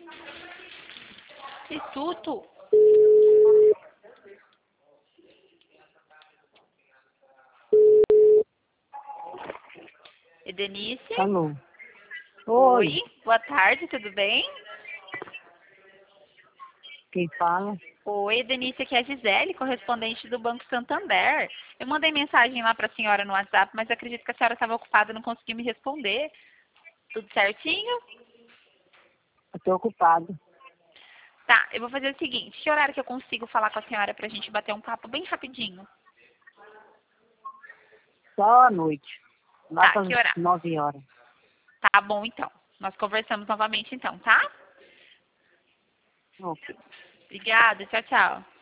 Que susto! Edenice? Alô? Oi, boa tarde, tudo bem? Quem fala? Oi, Edenice, aqui é a Gisele, correspondente do Banco Santander. Eu mandei mensagem lá para a senhora no WhatsApp, mas acredito que a senhora estava ocupada e não conseguiu me responder. Tudo certinho? Eu tô ocupado. Tá, eu vou fazer o seguinte, que horário que eu consigo falar com a senhora pra gente bater um papo bem rapidinho? Só à noite. Lá Tá, para que horário? 9 horas. Tá bom, então. Nós conversamos novamente então, tá? Ok. Obrigada, tchau, tchau.